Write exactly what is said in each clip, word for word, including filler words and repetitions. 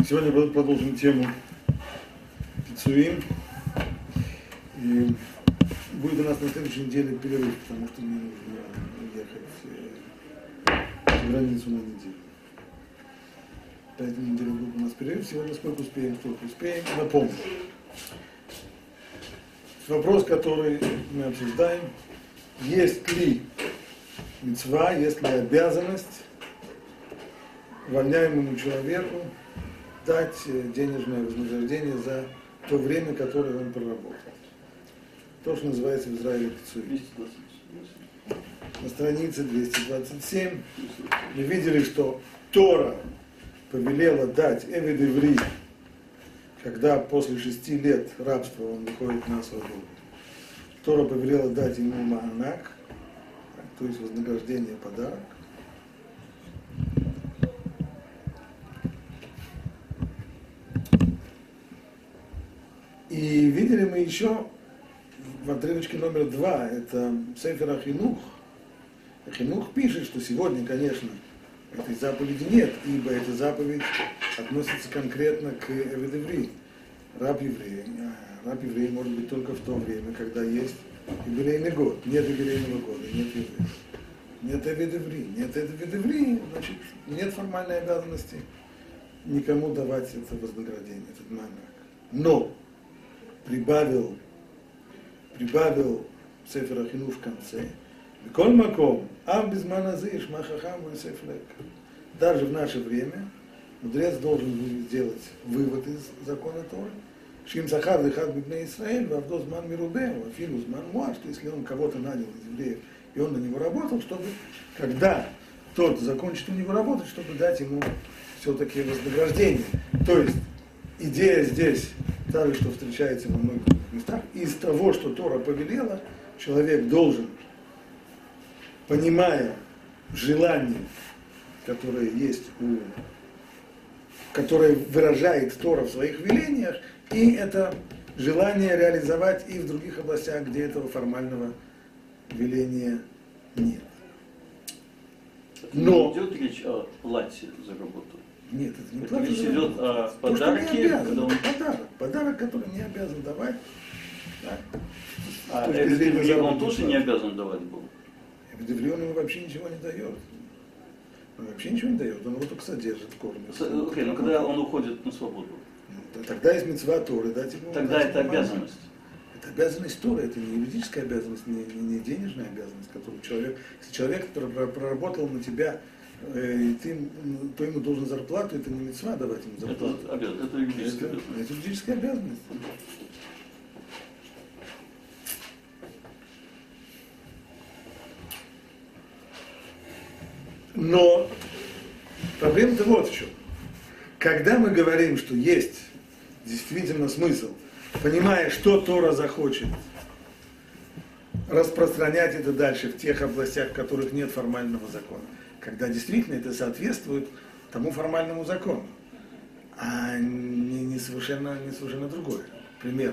Сегодня продолжим тему Пицуим. И будет у нас на следующей неделе перерыв, потому что мне нужно ехать за границу на неделю. Поэтому неделю будет у нас перерыв. Сегодня сколько успеем, сколько успеем. Напомню. Вопрос, который мы обсуждаем. Есть ли мицва, есть ли обязанность увольняемому человеку дать денежное вознаграждение за то время, которое он проработал. То, что называется в Израиле пицуим. На странице двести двадцать семь мы видели, что Тора повелела дать эвед иври, когда после шести лет рабства он выходит на свободу. Тора повелела дать ему маанак, то есть вознаграждение, подарок. И видели мы еще в отрывочке номер два, это Сефер Ахинух. Ахинух пишет, что сегодня, конечно, этой заповеди нет, ибо эта заповедь относится конкретно к эвед иври, раб еврей. Раб еврей может быть только в то время, когда есть юбилейный год. Нет юбилейного года, нет еврея. Нет эвед иври. Нет эвед иври, значит, нет формальной обязанности никому давать это вознаграждение, этот манак. Но прибавил, прибавил Сефер Ахинух в конце. Коль маком, ам без маназы, шмахахам и сефлек. Даже в наше время мудрец должен сделать вывод из закона Торы. Шим сахар лихат бибней Исраэль, вавдо зман мирубеу, афилу зман муа, что если он кого-то нанял из евреев, и он на него работал, чтобы, когда тот закончит у него работать, чтобы дать ему все-таки вознаграждение. То есть, идея здесь, та же, что встречается во многих местах, из того, что Тора повелела, человек должен, понимая желание, которое есть у, которое выражает Тора в своих велениях, и это желание реализовать и в других областях, где этого формального веления нет. Но идет речь о плате за работу. Нет, это не это плата. Речь идет о то, подарке. Обязан, Когда он... Подарок. Подарок, который не обязан давать. Да. А эвид он тоже не обязан давать был. Эвид он ему вообще ничего не дает. Он вообще ничего не дает, он его только содержит, кормит. Окей, okay, но когда он уходит на свободу? Ну, тогда есть мицва Торы, дать ему. Тогда дать это ему обязанность. Это обязанность Торы, это не юридическая обязанность, не, не, не денежная обязанность, которую человек, если человек проработал на тебя, э, и ты, то ему должен зарплату, это не мицва давать ему зарплату. Это, обяз... это юридическая это, обязанность. Это юридическая обязанность. Но проблема-то вот в чем. Когда мы говорим, что есть действительно смысл, понимая, что Тора захочет, распространять это дальше в тех областях, в которых нет формального закона, когда действительно это соответствует тому формальному закону, а не, не, совершенно, не совершенно другое. Пример.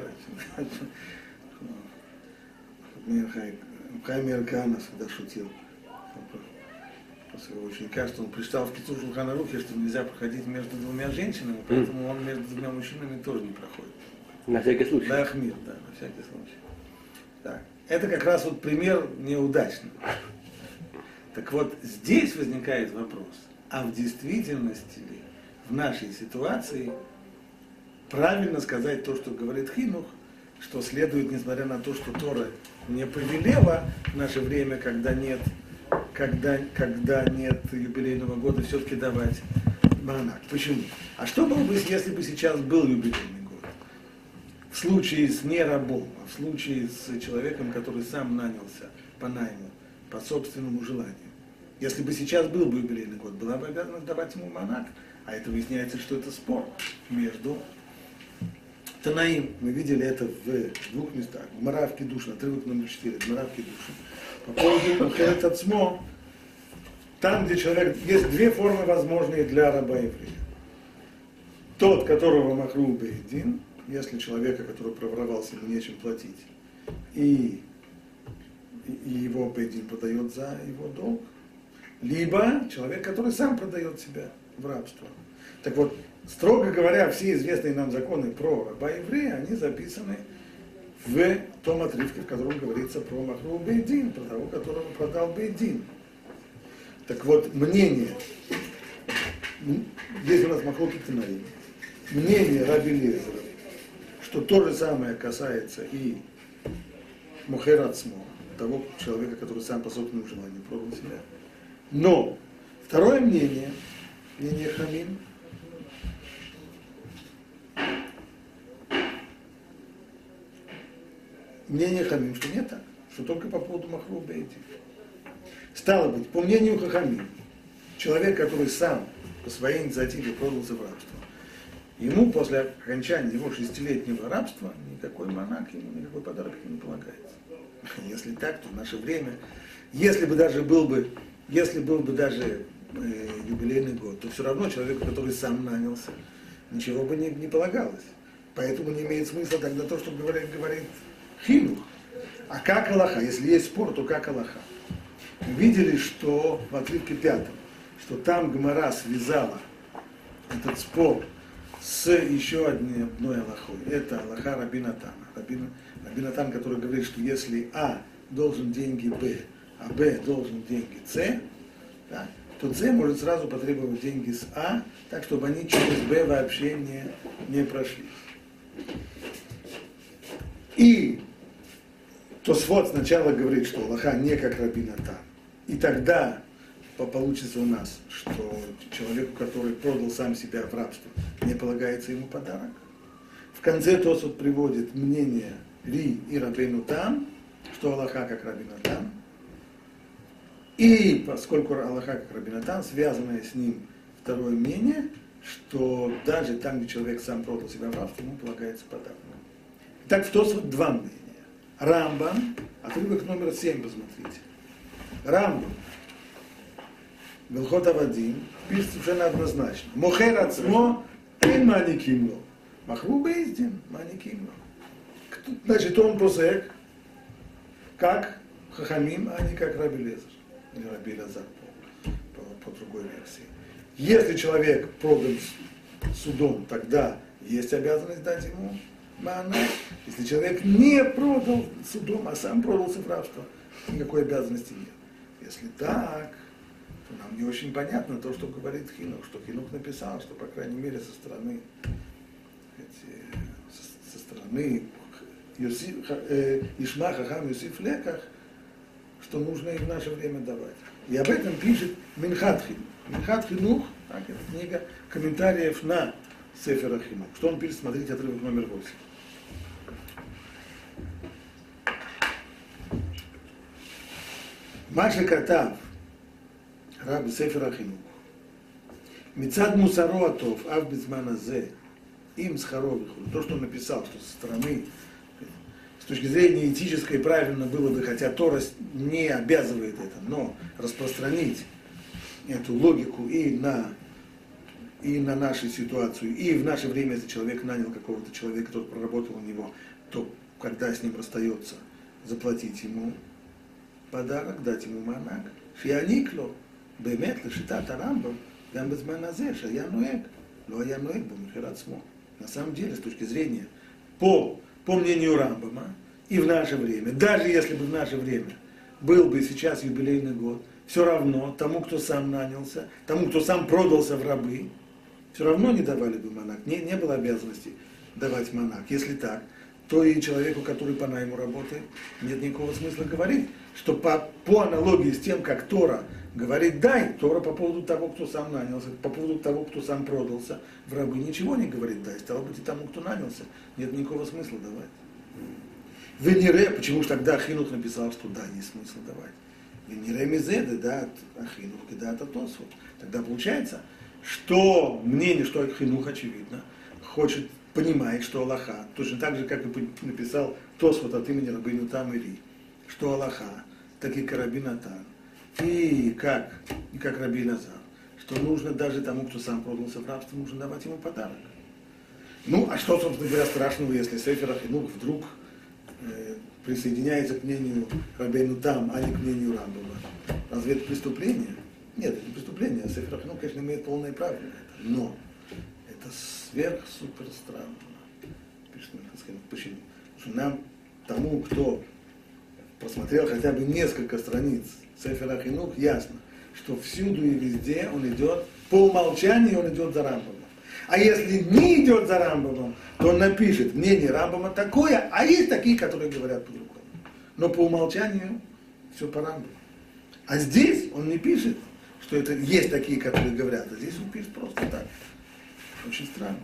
Хайм Ирканов всегда шутил своего ученика, что он прочитал в Кицур Шулхан Арухе, что нельзя проходить между двумя женщинами, поэтому он между двумя мужчинами тоже не проходит. На всякий случай. Да, Ахмир, да, на всякий случай. Так. Это как раз вот пример неудачный. Так вот, здесь возникает вопрос, а в действительности ли в нашей ситуации правильно сказать то, что говорит Хинух, что следует, несмотря на то, что Тора не повелела в наше время, когда нет Когда, когда нет юбилейного года, все-таки давать маанак. Почему? А что было бы, если бы сейчас был юбилейный год? В случае с не рабом, а в случае с человеком, который сам нанялся по найму, по собственному желанию. Если бы сейчас был бы юбилейный год, была бы обязанность давать ему маанак. А это выясняется, что это спор между Танаим. Мы видели это в двух местах. В Маравке Душа, отрывок номер четыре, в Маравке Душа. По поводу Хелет Ацмо, там, где человек, есть две формы возможные для раба еврея. Тот, которого махру бейдин, если человека, который проворовался, ему нечем платить, и, и его бейдин подает за его долг, либо человек, который сам продает себя в рабство. Так вот, строго говоря, все известные нам законы про раба еврея, они записаны в том отрывке, в котором говорится про Махру Бейдин, про того, которого продал Бейдин. Так вот, мнение, здесь у нас Махлокет Танаим, мнение Раби Лезера, что то же самое касается и Мохер Ацмо, того человека, который сам по собственному желанию продал себя. Но второе мнение, мнение Хамим, мнение Хамим, что не так, что только по поводу Махру Бейдин. Стало быть, по мнению Хахамим, человек, который сам по своей инициативе продался в рабство, ему после окончания его шестилетнего рабства никакой манак, ему никакой подарок не полагается. Если так, то в наше время, если бы даже был бы, если был бы даже э, юбилейный год, то все равно человеку, который сам нанялся, ничего бы не, не полагалось. Поэтому не имеет смысла тогда то, что говорит, говорит Хинух. А как Аллаха? Если есть спор, то как Аллаха? Мы видели, что в отрывке пятом, что там Гемара связала этот спор с еще одной, одной Аллахой. Это Аллаха Раби Натана. Раби, Раби Натан, который говорит, что если А должен деньги Б, а Б должен деньги С, да, то С может сразу потребовать деньги с А, так чтобы они через Б вообще не, не прошли. И Тосфот сначала говорит, что Аллаха не как Раби Натан. И тогда получится у нас, что человеку, который продал сам себя в рабство, не полагается ему подарок. В конце Тосфот приводит мнение Ри и Рабейну Там, что Аллаха как Раби Натан. И поскольку Аллаха как Раби Натан, связанное с ним второе мнение, что даже там, где человек сам продал себя в рабство, ему полагается подарок. Итак, в Тосфот два мнения. Рамбам, отрывок номер семь, посмотрите. Рамбам, Белхот Авадим, пишет совершенно однозначно. Мохер Ацмо, эн маникимло. Махру Бейдин, маникимло. Значит, он посек, как Хахамим, а не как Раби Лезер. Или Раби Лазар по, по, по другой версии. Если человек продан судом, тогда есть обязанность дать ему манна. Если человек не продал судом, а сам продался в рабство, никакой обязанности нет. Если так, то нам не очень понятно то, что говорит Хинух, что Хинух написал, что, по крайней мере, со стороны, со, со стороны Юсиф, э, Ишма Хахам Юсиф Леках, что нужно и в наше время давать. И об этом пишет Минхат Хинух. Минхат Хинух, так, это книга комментариев на Сефера Хинух. Что он пишет, смотрите, отрывок номер восемь. Маша Катав, Раб Сефера Хинух. Мицад Мусаро Атов, Ав Безмана Зе, им Схаровиху. То, что он написал, что со стороны, с точки зрения этической, правильно было бы, хотя Тора не обязывает это, но распространить эту логику и на, и на нашу ситуацию, и в наше время, если человек нанял какого-то человека, тот проработал у него, то когда с ним расстается, заплатить ему подарок, дать ему манак. Шианикло, бемет, лешитат арамбам, гам безманазе, шая нуэк, но я нуэк бумихер ацмо. На самом деле, с точки зрения, по, по мнению Рамбама, и в наше время, даже если бы в наше время был бы сейчас юбилейный год, все равно тому, кто сам нанялся, тому, кто сам продался в рабы, все равно не давали бы манак, не, не было обязанности давать манак. Если так, то и человеку, который по найму работает, нет никакого смысла говорить, что по, по аналогии с тем, как Тора говорит дай, Тора по поводу того, кто сам нанялся, по поводу того, кто сам продался в рабы, ничего не говорит дай, стало быть и тому, кто нанялся, нет никакого смысла давать. Венере, почему же тогда Хинух написал, что да, есть смысл давать. Венере мизеды, да, Хинух, да, это Тосфот. Тогда получается, что мнение, что Хинух, очевидно, хочет, понимает, что Аллаха, точно так же, как и написал Тосфот от имени Рабейну Там и Ри, что Аллаха, так и как Раби Натан, и как, и как Раби Лазар, что нужно даже тому, кто сам продался в рабство, нужно давать ему подарок. Ну, а что, собственно говоря, страшного, если Сефер Хинух вдруг э, присоединяется к мнению Рабейну Там, а не к мнению Рамбама? Разве это преступление? Нет, это не преступление. Сефер Хинух, конечно, имеет полное право на это. Но это это сверх-супер странно. Пишет Михаил, почему? Потому что нам, тому, кто просмотрел хотя бы несколько страниц Сефера Хинух, ясно, что всюду и везде он идет, по умолчанию он идет за Рамбамом. А если не идет за Рамбамом, то он напишет мнение Рамбама такое, а есть такие, которые говорят по-другому. Но по умолчанию все по Рамбаму. А здесь он не пишет, что это есть такие, которые говорят, а здесь он пишет просто так. Очень странно.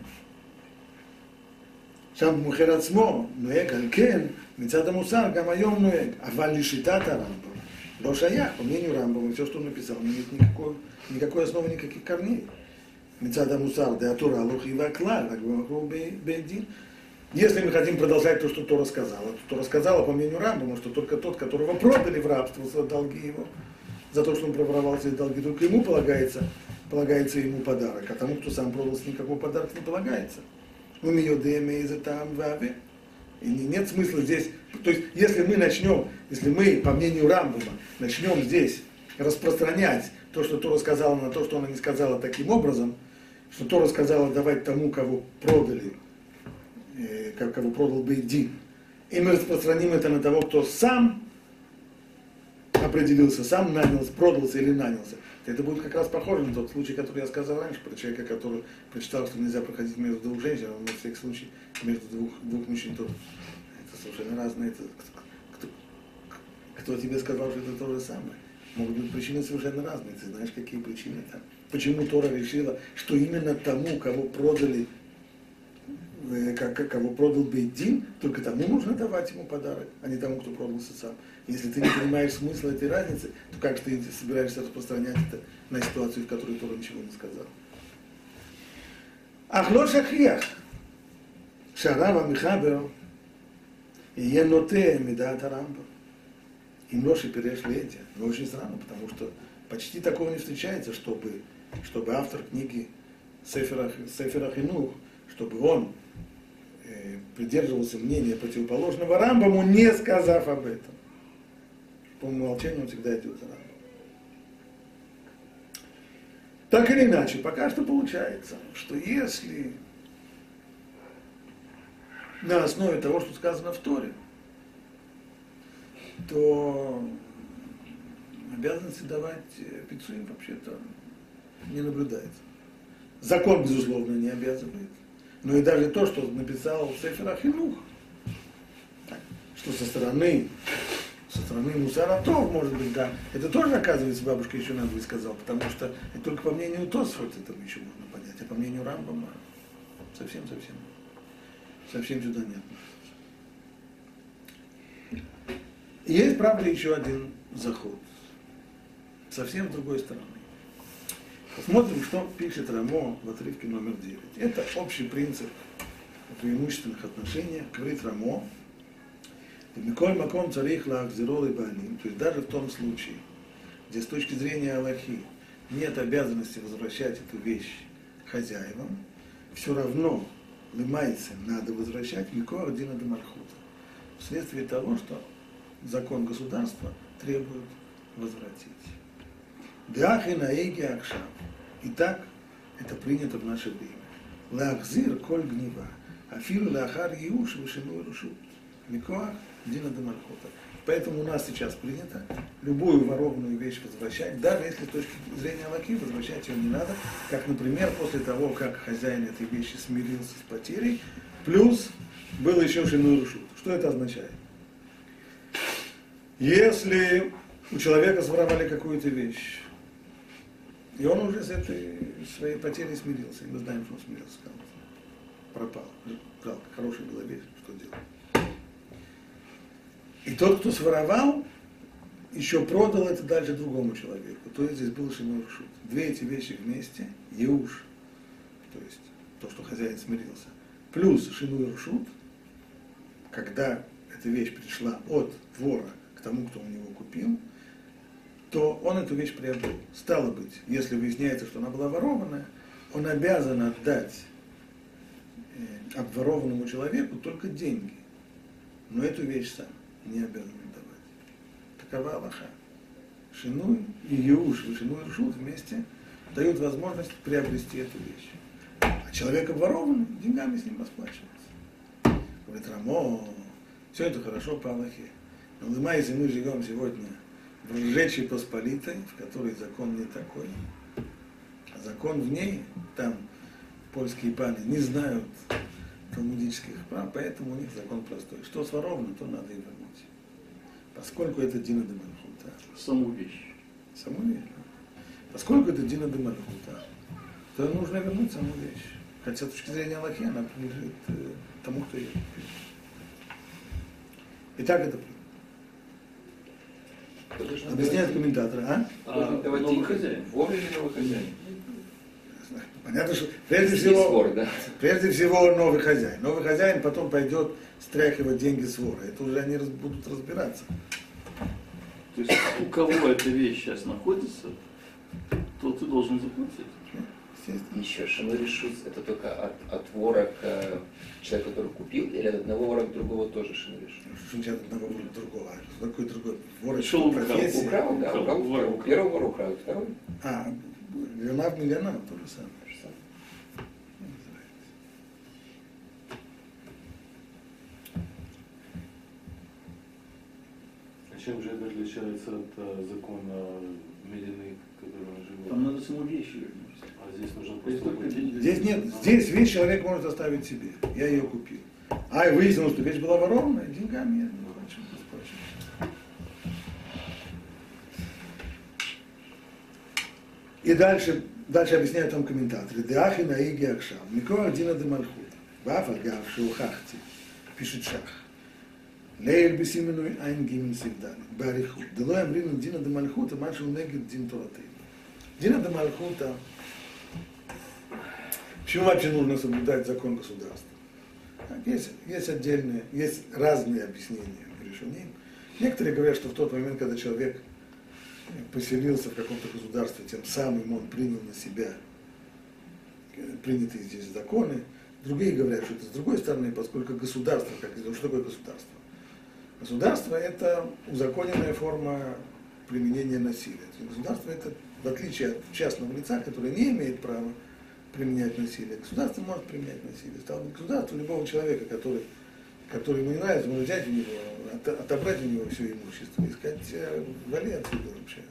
שם במוחר עצמו נוהג על כן מצד המוסר גם היום נוהג, אבל לשיטת הרמב"ם לא שייך, по мнению Рамбама, все, что он написал, не имеет никакой, никакой основы, никаких корней. מצד המוסר דהתורה לא חייבה כלל, רק במקום בית דין. Если мы хотим продолжать то, что Тора сказала, то Тора сказала, по мнению Рамбама, что только тот, которого продали в рабство за долги его, за то, что он проворовал свои долги, только ему полагается, полагается ему подарок, а тому, кто сам продался, никакого подарка не полагается. У меня ДМ там ваве. И нет смысла здесь. То есть, если мы начнем, если мы, по мнению Рамбама, начнем здесь распространять то, что Тора сказала, на то, что она не сказала таким образом, что Тора сказала давать тому, кого продали, э, кого продал бейт дин, и мы распространим это на того, кто сам определился, сам нанялся, продался или нанялся. Это будет как раз похоже на тот случай, который я сказал раньше, про человека, который прочитал, что нельзя проходить между двух женщин, а на всякий случай между двух, двух мужчин тоже. Это совершенно разное. Это, кто, кто тебе сказал, что это то же самое? Могут быть причины совершенно разные. Ты знаешь, какие причины там. Почему Тора решила, что именно тому, кого продали, кого продал бейт дин, только тому нужно давать ему подарок, а не тому, кто продался сам. Если ты не понимаешь смысла этой разницы, то как же ты собираешься распространять это на ситуацию, в которой Тора ничего не сказал? Ахло шахиях, шарава михабер, יהיה נוטה מדעת הרמב"ם. אם לא שפירש לאתי. Но очень странно, потому что почти такого не встречается, чтобы, чтобы автор книги Сефер Хинух, чтобы он э, придерживался мнения противоположного Рамбаму, не сказав об этом. По умолчанию он всегда идет за Рамбамом. Так или иначе, пока что получается, что если на основе того, что сказано в Торе, то обязанности давать пиццуим вообще-то не наблюдается. Закон, безусловно, не обязывает. Но и даже то, что написал Сефер Хинух, что со стороны, со стороны Мусара Тов, может быть, да, это тоже, оказывается, бабушка еще надо бы сказал, потому что это только по мнению Тосфот это еще можно понять, а по мнению Рамбама совсем-совсем. Совсем сюда нет. Есть, правда, еще один заход. Совсем с другой стороны. Посмотрим, что пишет Рамо в отрывке номер девять. Это общий принцип преимущественных отношений. Говорит Рамо. Миколь маком царих лахзирол и баним. То есть даже в том случае, где с точки зрения Аллахи нет обязанности возвращать эту вещь хозяевам, все равно лимайцы надо возвращать микор дина де мальхута. Вследствие того, что закон государства требует возвратить. Дахи наэги акшав. Итак, это принято в наше время. Лахзир коль гнева. Афилу лахар иуш вышину рушут. Микор дина де мальхута. Поэтому у нас сейчас принято любую ворованную вещь возвращать, даже если с точки зрения Аллахи возвращать ее не надо, как, например, после того, как хозяин этой вещи смирился с потерей, плюс был еще шинуй рушут. Что это означает? Если у человека своровали какую-то вещь, и он уже с этой своей потерей смирился, и мы знаем, что он смирился, пропал, жалко, хорошая была вещь, что делать? И тот, кто своровал, еще продал это дальше другому человеку. То есть здесь был шинуй рушут. Две эти вещи вместе, еуш, то есть то, что хозяин смирился, плюс шинуй рушут, когда эта вещь пришла от вора к тому, кто у него купил, то он эту вещь приобрел. Стало быть, если выясняется, что она была ворованная, он обязан отдать э, обворованному человеку только деньги, но эту вещь сам не обязан давать. Такова Аллаха. Шинуй и Еуш, и Шинуй и Рушут вместе дают возможность приобрести эту вещь. А человек обворованный, деньгами с ним расплачивается. Говорит, Рамо, все это хорошо по Аллахе. Но лыма, если мы живем сегодня в Речи Посполитой, в которой закон не такой, а закон в ней, там польские паны не знают талмудических прав, поэтому у них закон простой. Что своровано, то надо и вернуть. Поскольку это Дина де Мальхута. Саму вещь. Саму вещь. Поскольку это Дина де Мальхута, то нужно вернуть саму вещь. Хотя с точки зрения Аллахи она принадлежит э, тому, кто ее купил. И так это объясняют комментаторы. А? А, а новый хозяин. Вор или новый хозяин? Понятно, что прежде Здесь всего, вор, да? прежде всего новый хозяин. Новый хозяин потом пойдет стряхивать деньги с вора. Это уже они раз, будут разбираться. То есть у кого эта вещь сейчас находится, то ты должен заплатить. Еще шинури шуц это только от, от вора к э, человеку, который купил, или от одного вора к другому тоже шинури шуц? Что значит от одного вора к другому? А какой другой? Вор это Шел профессия? Украл, да, Украл, украл, вор второй. украл. Первого вора украл, второй. А, Леонард не Леонард, то же самое. То же самое. А чем же это отличается от а, закона Медины, который он живет? Там надо саму вещь вернуть. А здесь нужно То есть просто... только деньги. Здесь нет, здесь вещь человек может оставить себе. Я ее купил. А и выяснилось, что вещь была ворованная, деньгами я не хочу расплачиваться. И дальше, дальше объясняют там комментаторы. Деахи наиги акшам. Микро Дина де Мальхута. Вафа гав шоухахти. Пишет Шах. Лейль бисименуй айн гимн сигдали. Барихут. Делой амрину Дина де Мальхута, маншу негит Дин Торатей. Дина де Мальхута. Почему вообще нужно соблюдать закон государства? Есть, есть отдельные, есть разные объяснения в решении. Некоторые говорят, что в тот момент, когда человек поселился в каком-то государстве, тем самым он принял на себя принятые здесь законы. Другие говорят, что это с другой стороны, поскольку государство, как что такое государство? Государство – это узаконенная форма применения насилия. Государство – это, в отличие от частного лица, которое не имеет права применять насилие, государство может применять насилие. Стало быть, государство любого человека, который, который ему не нравится, может взять у него, от, отобрать у него все имущество и сказать, вали отсюда вообще.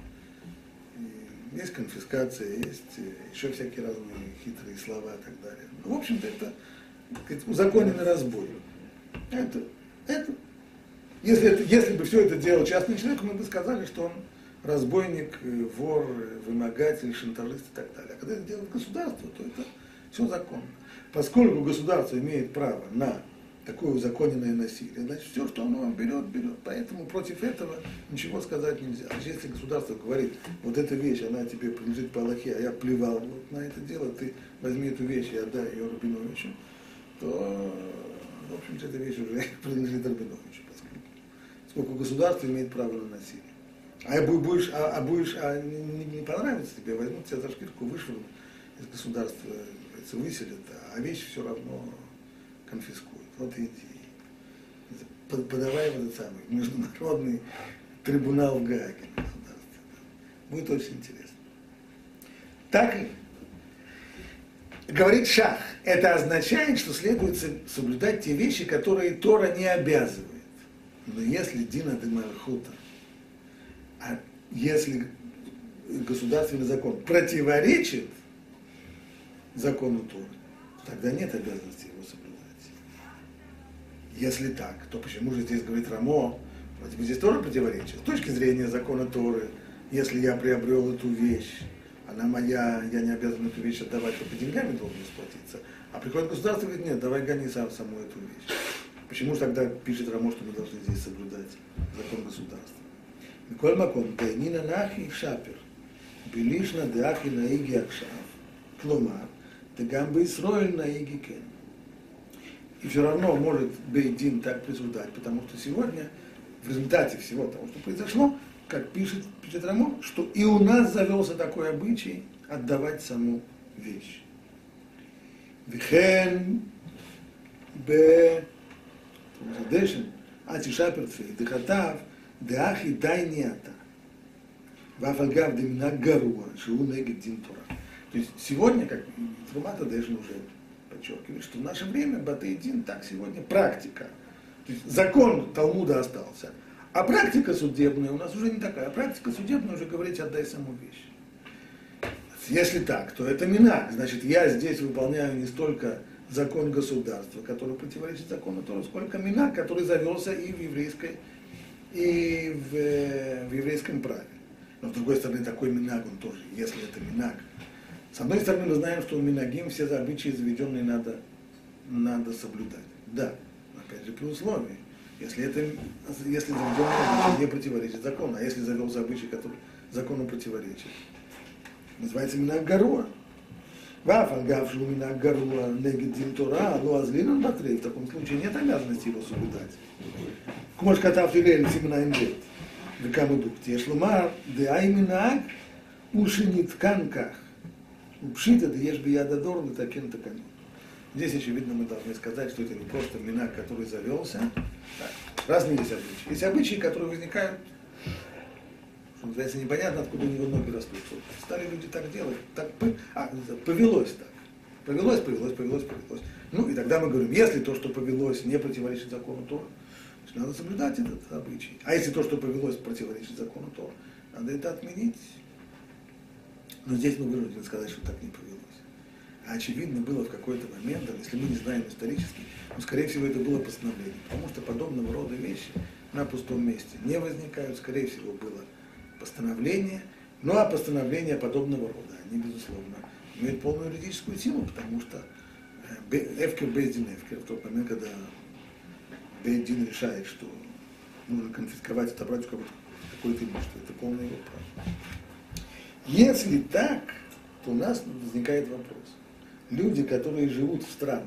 И есть конфискация, есть еще всякие разные хитрые слова и так далее. Ну, в общем-то, это сказать, узаконенный разбой. Это, это, если, это, если бы все это делал частный человек, мы бы сказали, что он разбойник, вор, вымогатель, шантажист и так далее. А когда это делает государство, то это все законно. Поскольку государство имеет право на такое узаконенное насилие, значит, все, что оно вам берет, берет. Поэтому против этого ничего сказать нельзя. Значит, если государство говорит, вот эта вещь, она тебе принадлежит по Аллахе, а я плевал вот на это дело, ты возьми эту вещь и отдай ее Рабиновичу, то, в общем-то, эта вещь уже принадлежит Рабиновичу, поскольку, поскольку государство имеет право на насилие. А будешь, а, а будешь, а не, не понравится тебе, возьмут тебя за шкирку, вышвырнут из государства, выселят, а вещи все равно конфискуют. Вот иди. Подавай в этот самый международный трибунал в Гааге на государстве. Будет очень интересно. Так говорит Шах, это означает, что следует соблюдать те вещи, которые Тора не обязывает. Но если Дина де Мальхута, а если государственный закон противоречит закону Торы, тогда нет обязанности его соблюдать. Если так, то почему же здесь говорит Рамо, вроде бы здесь тоже противоречит. С точки зрения закона Торы, если я приобрел эту вещь, она моя, я не обязан эту вещь отдавать, только деньгами должен расплатиться. А приходит государство и говорит, нет, давай гони сам саму эту вещь. Почему же тогда пишет Рамо, что мы должны здесь соблюдать закон государства? Миколь Маком, Тайнина Нахи Шапер, Белишна Деахи Наиги Акшав, Кломар, Тегамбы Исроэль Наиги Кен. И все равно может Бейдин так присуждать, потому что сегодня, в результате всего того, что произошло, как пишет, пишет Рамо, что и у нас завелся такой обычай отдавать саму вещь. Вихен бе Дешин, Ати-Шапер Тфей, Дехатав, Деахи дай ниата. Вафальгав демина гаруа, шиу негет дин Тора. То есть сегодня, как Трумата даже уже подчеркивает, что в наше время Бат-Дин так сегодня практика. То есть закон Талмуда остался, а практика судебная у нас уже не такая. Практика судебная уже говорить отдай саму вещь. Если так, то это минак. Значит, я здесь выполняю не столько закон государства, который противоречит закону Торы, сколько минак, который завелся и в еврейской, и в, в еврейском праве. Но с другой стороны, такой минак он тоже, если это минак. С одной стороны, мы знаем, что у минагим все обычаи заведенные надо, надо соблюдать. Да, опять же, при условии, если это, если заведенный обычай не противоречит закону, а если завелся обычай, который закону противоречит, называется минак гаруа. Ваф альгав шу минак гаруа негед дин Тора, но азлинан батрей, в таком случае нет обязанности его соблюдать. Кмош катав тирель симна имбет. Векамудук тешлумар, де ай минак ушинит канках. Пшита, да ешь бы я додор, да такен такан. Здесь, очевидно, мы должны сказать, что это не просто минак, который завелся. Так, разные есть обычаи. Есть обычаи, которые возникают, что называется, непонятно, откуда у него ноги растут. Стали люди так делать, так, а, повелось так. Повелось, повелось, повелось, повелось. Ну, и тогда мы говорим, если то, что повелось, не противоречит закону Тора, надо соблюдать этот обычай. А если то, что повелось, противоречит закону Тора, надо это отменить. Но здесь мы вынуждены сказать, что так не повелось. А очевидно было в какой-то момент, если мы не знаем исторически, но, скорее всего, это было постановление. Потому что подобного рода вещи на пустом месте не возникают. Скорее всего, было постановление. Ну, а постановления подобного рода, они, безусловно, имеют полную юридическую силу, потому что эфкер бейдин эфкер, в тот момент, когда бейдин решает, что нужно конфисковать, отобрать какое-то имущество, это полное его право. Если так, то у нас возникает вопрос. Люди, которые живут в странах,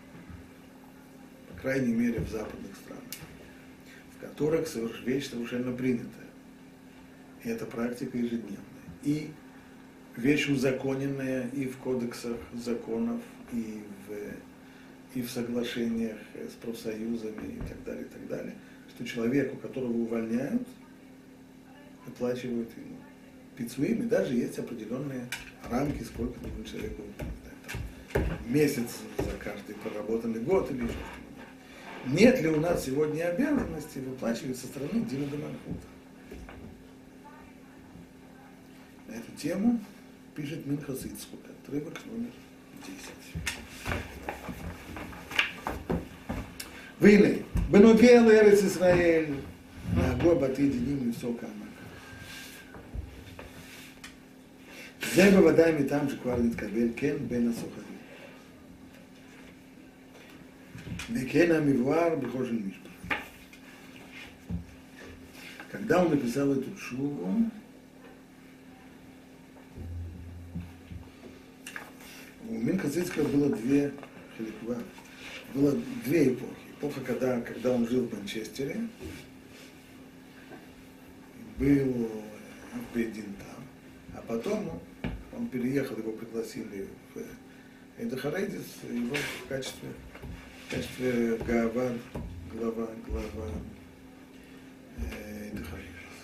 по крайней мере в западных странах, в которых вещь совершенно принятая, и это практика ежедневная, и вещь узаконенная и в кодексах законов, и в, и в соглашениях с профсоюзами и так далее, и так далее, что человеку, которого увольняют, выплачивают ему пиццуим, и даже есть определенные рамки, сколько нужно человеку там, месяц за каждый проработанный год или еще что-то. Нет ли у нас сегодня обязанности выплачивать со стороны Дина де Мальхута? На эту тему пишет Минхас Ицхак, отрывок номер десять. Вейны, беногел Эрец Исраэль, наго баты диним высоко амак. זה בוודאי מטעם שכבר נתקבל, כן, בין הסוחרים. וכן המבואר בחושן משפט. Когда он написал эту шуву, у Минхас Ицхака было две хиликва, было две эпохи. Эпоха, когда, когда он жил в Манчестере, был в Бейдин там, а потом он переехал, его пригласили в Эйдахарейдис, его в качестве, в качестве глава, глава, глава Эйдахарейдис.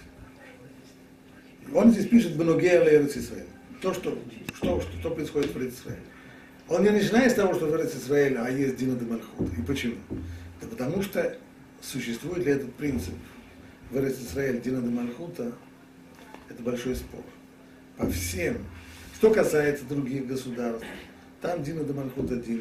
Он здесь пишет «Беногея л'Эрец Исраэль». То, что, что, что, что происходит в Эрец Исраэль. Он не начинает с того, что в Эрец Исраэль, а есть Дина де Мальхут. И почему? Да потому что существует ли этот принцип в Эрец Исраэль Дина де Мальхута, это большой спор. По всем. Что касается других государств, там Дина де Мальхута Дина.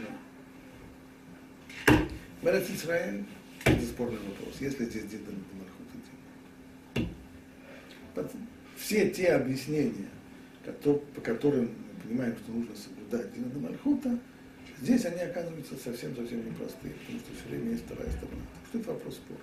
В Эрец Исраэль это спорный вопрос, если здесь Дина де Мальхута Дина. Все те объяснения, по которым мы понимаем, что нужно соблюдать Дина де Мальхута, здесь они оказываются совсем-совсем непростые, потому что все время есть вторая сторона. Так что это вопрос спора.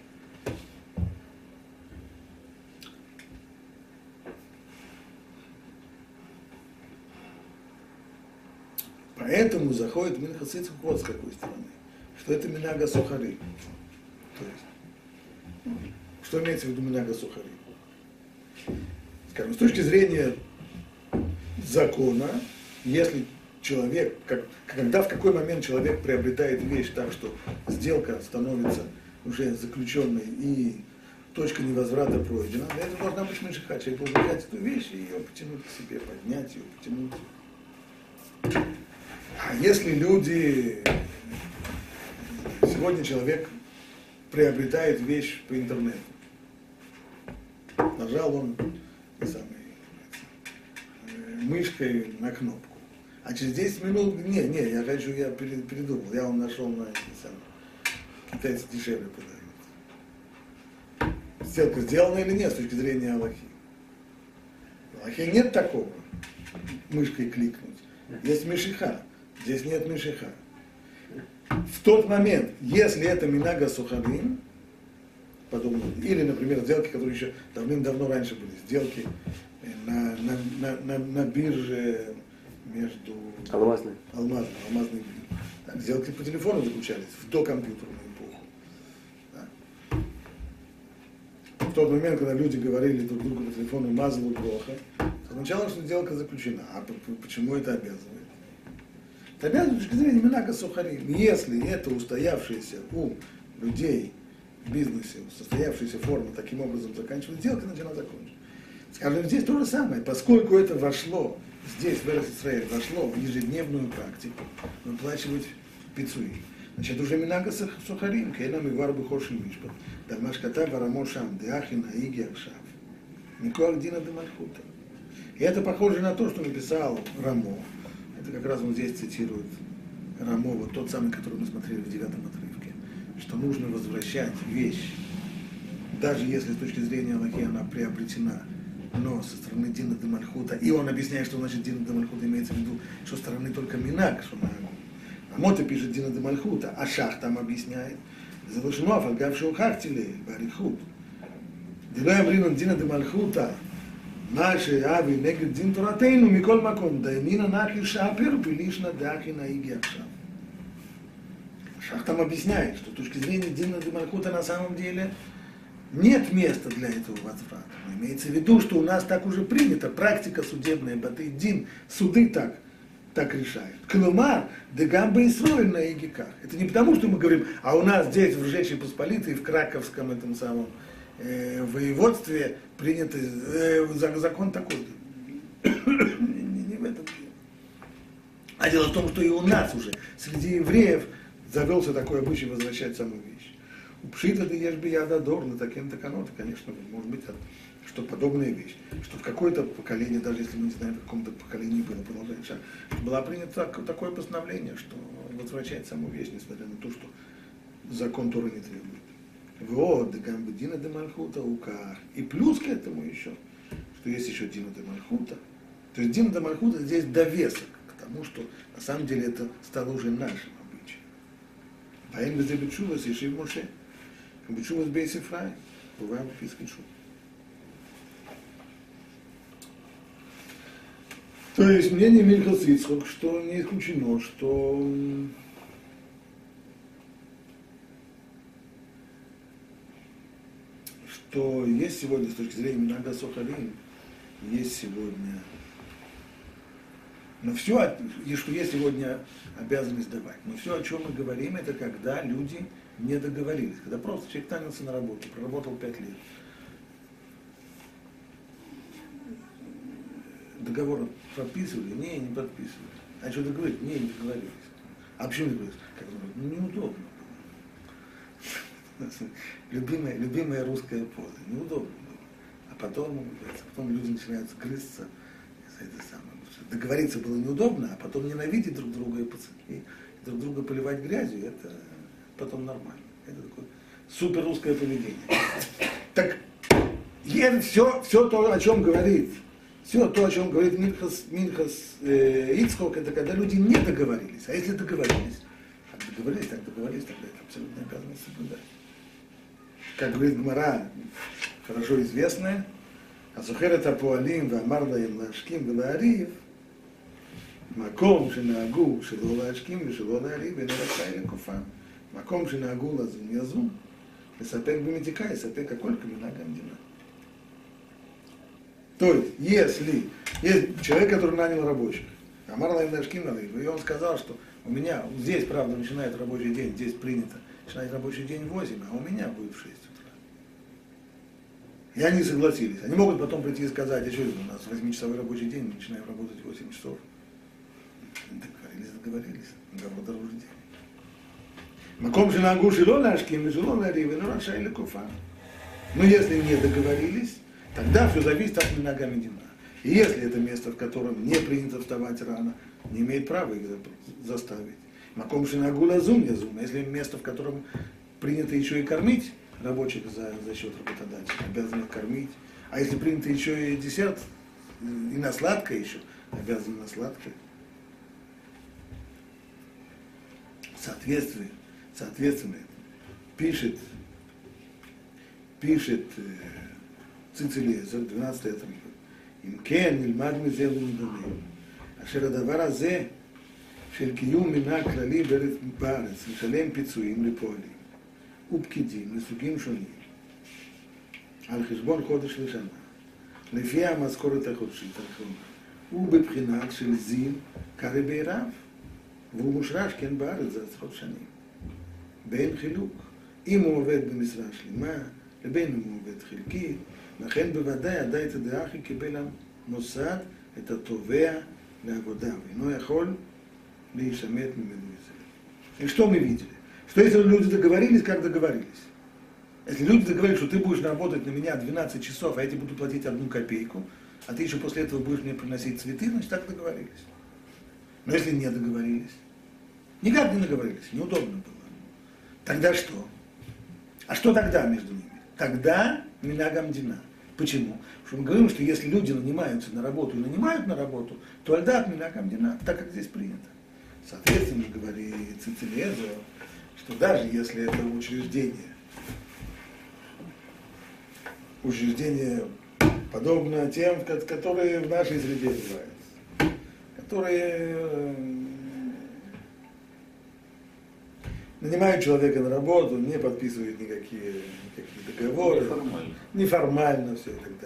Поэтому заходит Минхас Ицхак вот с какой стороны, что это минага сухари. То есть, что имеется в виду минага сухари? Скажем, с точки зрения закона, если человек, как, когда в какой момент человек приобретает вещь так, что сделка становится уже заключенной и точка невозврата пройдена, для этого должна быть мешиха. Человек должен взять эту вещь и ее потянуть к себе, поднять ее, потянуть ее. А если люди, сегодня человек приобретает вещь по интернету, нажал он самый, мышкой на кнопку, а через десять минут, не, не, я хочу, я передумал, я он нашел на самый, китайцы дешевле продают. Сделка сделана или нет с точки зрения Аллахи? В Аллахе нет такого, мышкой кликнуть. Есть мишиха, здесь нет мишиха. В тот момент, если это минага сухарим, подобно, или, например, сделки, которые еще давным-давно раньше были, сделки на, на, на, на, на бирже между Алмазной. Алмазной, алмазной биржей. Так, сделки по телефону заключались в докомпьютерную эпоху. Да. В тот момент, когда люди говорили друг другу по телефону «мазалу плохо», означало, что сделка заключена. А почему это обязывает? Это обязывает с точки зрения минага сухарим. Если это устоявшаяся у людей в бизнесе, состоявшаяся форма таким образом заканчивает сделка, значит она закончена. Скажем, здесь то же самое, поскольку это вошло, здесь в Эрец-Исраэль вошло в ежедневную практику, выплачивать пицуи. Значит, уже минага сухарим, кейнам и варбы хошим мишпат, дамашката барамо шам, деахина иги акшав, никоах дина де мальхута. И это похоже на то, что написал Рамо. Это как раз он здесь цитирует Рамо, вот тот самый, который мы смотрели в девятом отрывке, что нужно возвращать вещь, даже если с точки зрения Аллахи она приобретена, но со стороны Дина де Мальхута, и он объясняет, что значит Дина де Мальхута, имеется в виду, что со стороны только Минак, что на Рамо-то пишет Дина де Мальхута, а Шах там объясняет, Залушнов, Альгавши Ухахтили, Барихут. Делаем Ринон Дина де Мальхута, наши ави негд дин туратейну микол маком, да имина нахи шапер, пилишна дахи на иги акшав. Шах там объясняет, что с точки зрения Дина де Мальхута на самом деле нет места для этого возврата. Но имеется в виду, что у нас так уже принято, практика судебная, баты-дин, суды так, так решают. Клумар, дегамба и сроиль на игиках. Это не потому, что мы говорим, а у нас здесь, в Ржечи Посполитой, в Краковском этом самом э, воеводстве принят э, закон такой. не, не в этом дело. А дело в том, что и у нас уже, среди евреев, завелся такой обычай возвращать саму вещь. Пшита да ешь бы я дадор, на таким-то каноты, конечно, может быть, что подобная вещь, что в какое-то поколение, даже если мы не знаем, в каком-то поколении было продолжение шаг, было принято такое постановление, что возвращать саму вещь, несмотря на то, что закон Торы не требует. Вот, дегамбы дина де мальхута уках. И плюс к этому еще, что есть еще дина де мальхута. То есть дина де мальхута здесь довесок к тому, что на самом деле это стало уже нашим обычаем. Поэм без бетшува сишив Моше. Бетшува с бейсифрай. Бываем в писке шува. То есть мнение Мильхас Ицхок, что не исключено, что что есть сегодня, с точки зрения Минага Сухарим, есть сегодня, но все, и что есть сегодня обязанность давать. Но все, о чем мы говорим, это когда люди не договорились, когда просто человек нанялся на работу, проработал пять лет. Договор подписывали? Не, не подписывали. А что договорились? Не, не договорились. А почему не договорились? Как говорят, ну неудобно было. Любимая, любимая русская поза. Неудобно было. А потом, потом люди начинают грызться за это самое. Договориться было неудобно, а потом ненавидеть друг друга и, и друг друга поливать грязью, это потом нормально. Это такое супер русское поведение. Так, это все, все то, о чем говорит. Все то, о чем говорит Минхас, Минхас э, Ицхок, это когда люди не договорились. А если договорились, как договорились, так договорились, тогда это абсолютно обязанность соблюдать. Как говорит Гмара, хорошо известная, Азухерет апуалим вамарда им лашким велаарив, маком шенаагу шело лашким ושלא להעריב ואינו רשאי לכופם. מקום שנהגו לזום יזום, לספק במתיקה, יספק הכל כמנהג המדינה. То есть, если есть человек, который нанял рабочих, Амар Лаим Дашким налив, и он сказал, что у меня здесь, правда, начинает рабочий день, здесь принято начинать рабочий день в восемь, а у меня будет в шесть утра. И они согласились. Они могут потом прийти и сказать, а что это у нас восьмичасовой рабочий день, мы начинаем работать в восемь часов. договорились, договор рождения. Маком же на гуши лонашким, жило на риве, но раша или куфа. Но если не договорились, тогда все зависит от минага медина. И если это место, в котором не принято вставать рано, не имеет права их заставить. Маком же на гула зум я зум. Если место, в котором принято еще и кормить рабочих за, за счет работодателя, обязаны их кормить. А если принято еще и десерт, и на сладкое еще, обязаны на сладкое. Соответствие, соответственно, пишет, пишет э, Цицилезер, двенадцатый это אם כן, נלמד מזה ונדמה. אשר הדבר הזה של קיום מנהג כללי בארץ, לשלם פיצויים לפועלים ופקידים לסוגים שונים, על חשבון חודש לשנה, לפי המשכורת החודשית האחרונה, הוא בבחינת של זיל קרא בעירב, והוא מושרש כן בארץ זה עשרות שנים. באין חילוק, אם הוא עובד במשרה שלמה, לבין אם הוא עובד חלקית, לכן בוודאי עדיין את הדעה הכי קיבל המוסד את התובע לעבודה, ואינו יכול להישמט ממנו מזה. И что мы видели? Что если люди договорились, как договорились? Если люди договорились, что ты будешь работать на меня двенадцать часов, а я тебе буду платить одну копейку, а ты еще после этого будешь мне приносить цветы, значит так договорились. Но если не договорились, никак не договорились, неудобно было. Тогда что? А что тогда между ними? Тогда минагам дина. Почему? Потому что мы говорим, что если люди нанимаются на работу и нанимают на работу, то альдат минагам дина, так как здесь принято. Соответственно, говорит Цицилезер, что даже если это учреждение, учреждение подобно тем, которые в нашей среде являются, которые нанимают человека на работу, не подписывают никакие, никакие договоры, неформально. неформально все и так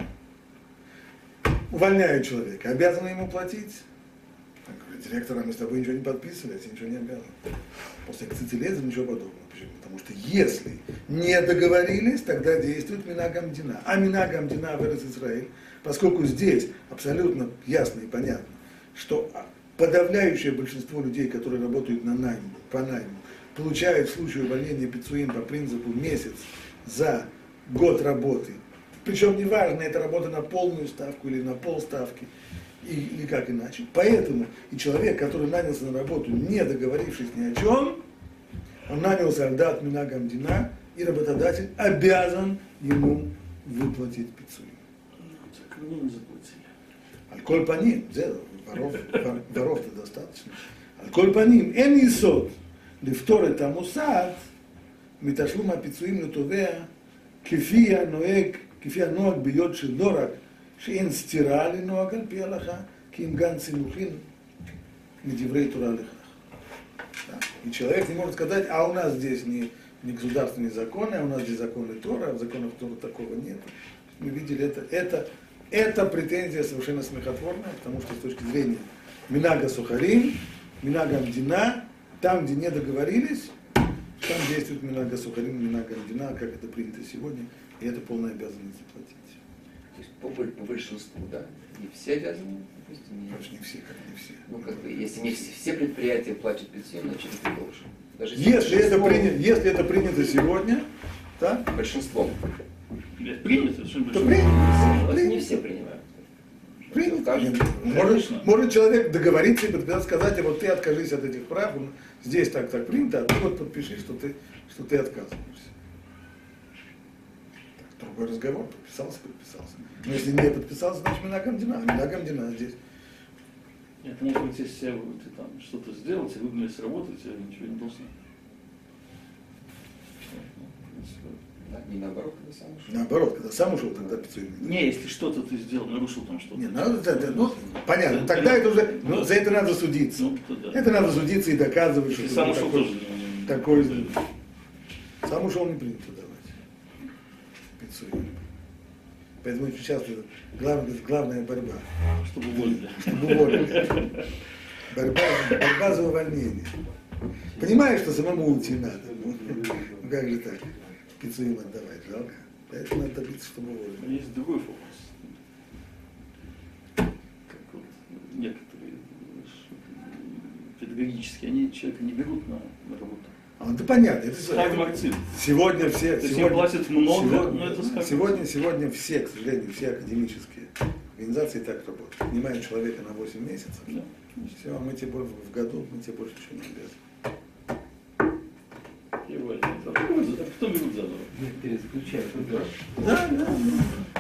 далее. Увольняют человека, обязаны ему платить. Директора, мы с тобой ничего не подписывали, я тебе ничего не обязан. После Цицилезера ничего подобного. Почему? Потому что если не договорились, тогда действует минагам дина. А минагам дина в Эрец Исраэль, поскольку здесь абсолютно ясно и понятно, что подавляющее большинство людей, которые работают на найму, по найму, получают в случае увольнения пицуим по принципу месяц за год работы. Причем неважно, это работа на полную ставку или на полставки, или как иначе. Поэтому и человек, который нанялся на работу, не договорившись ни о чем, он нанялся альдат минагам дина, и работодатель обязан ему выплатить пицуим. Так мне не заплатили. Аль-коль паним, воров, воров-то достаточно. Аль-коль паним, эн исот, לפתור את המוסד מתשלום הפיצויים לתובע כפי הנוהג, כפי הנוהג בהיות של לא רק שאין סתירה לנוהג על פי ההלכה, כי אם גם צימוכין מדברי תורה לכך. И человек не может сказать, а у нас здесь не, не государственные законы, а у нас здесь законы Тора, а в законах Тора такого нет. Мы видели это. Это, это претензия совершенно смехотворная, потому что с точки зрения Минага Сухарим, Минага Мдина, там, где не договорились, там действует Минага Сухарим, Минага Мдина, как это принято сегодня, и это полная обязанность заплатить. То есть по, по большинству, да? Не все обязаны? Не... Конечно, не все, как не все. Ну, как бы, если не все, все предприятия платят пенсию, значит, ты должен. Даже если, это принято, если это принято сегодня, да? Большинством. Принято, совершенно То большое. принято. У нас не принято. все принимают. Принято. Каждый. Может, может человек договориться и подписать, сказать, а вот ты откажись от этих прав, здесь так так принято, а ты вот подпиши, что ты, что ты отказываешься. Так, другой разговор, подписался, подписался. Но если не подписался, значит Минагам дина, Минагам дина здесь. Это может быть, если ты там что-то сделал, тебе выгнали с работы, тебе ничего не должны. Да, не наоборот, когда сам ушел. Наоборот, когда сам ушел, тогда пиццуем. Не, если что-то ты сделал, нарушил там что-то. Не, надо, да, да, ну, понятно, тогда это уже, ну, за это надо судиться. Ну, то да. Это надо судиться и доказывать, что Если ты сам ушел такой, тоже. не- не- такой, не- сам ушел не принято давать пиццу. Поэтому очень часто главная, главная борьба, Чтобы уволили. чтобы уволили. Борьба, борьба за увольнение. Понимаешь, что самому уйти надо. Ну как же так? Пиццу им отдавать, жалко. Поэтому надо добиться, чтобы уволили. Есть другой фокус. Как вот некоторые перед юридически, они человека не берут на, на работу. А, да понятно. Это, Схайм это- Марцин. сегодня все... То есть им сегодня, платят много, сегодня, но это схайм сегодня, Марцин. сегодня все, к сожалению, все академические организации так работают. Нанимают человека на восемь месяцев. Да. Все, мы тебе больше в году, мы тебе больше ничего не обязаны. И важно. А потом берут заново. Перезаключают. Да, да, да.